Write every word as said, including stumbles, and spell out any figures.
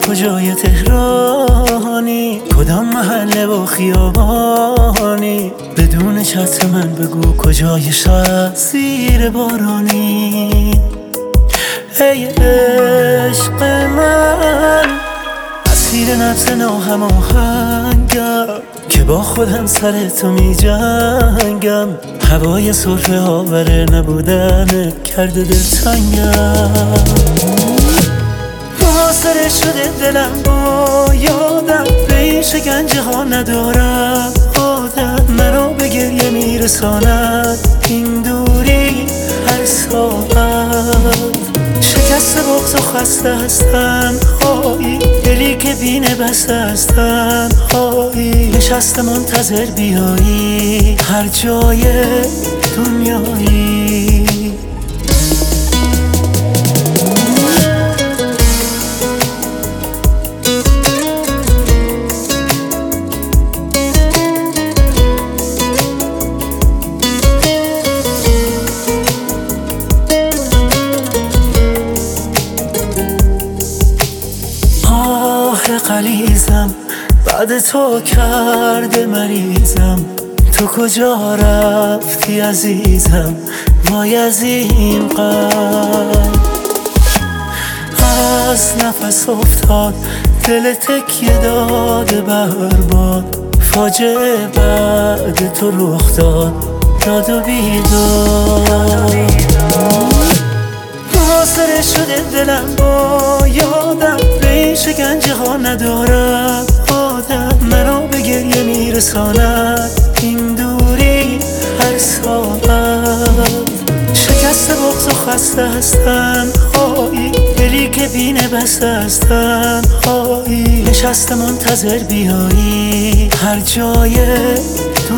کجای تهرانی، کدام محله و خیابانی، بدون چتر من بگو کجای شهر زیر بارانی. ای عشق من اسیر نبض ناهماهنگم که با خودم سر تو می جنگم. هوای سرفه آور نبودنت کرده دلتنگم. محاصره شده دلم با یادم، به این شکنجه ها ندارم عادت. منو به گریه میرساند این دوری هر ساعت. شکست بغض و خسته هستن هایی، دلی که بینه بسته هستن هایی. نشسته منتظر بیایی هر جای دنیایی. قلیزم بعد تو کرده مریضم، تو کجا رفتی عزیزم؟ وای از این قلب از نفس افتاد، دل تکیه داده برباد. فاجعه بعد تو رخ داد، داد و بیداد. محاصره شده دلم با یادم، به این شکنجه ها ندارم عادت. منو به گریه میرساند این دوری هر ساعت. شکست بغض و خسته هستن هایی، دلی که بینه بسته هستن هایی. نشسته منتظر بیایی هر جای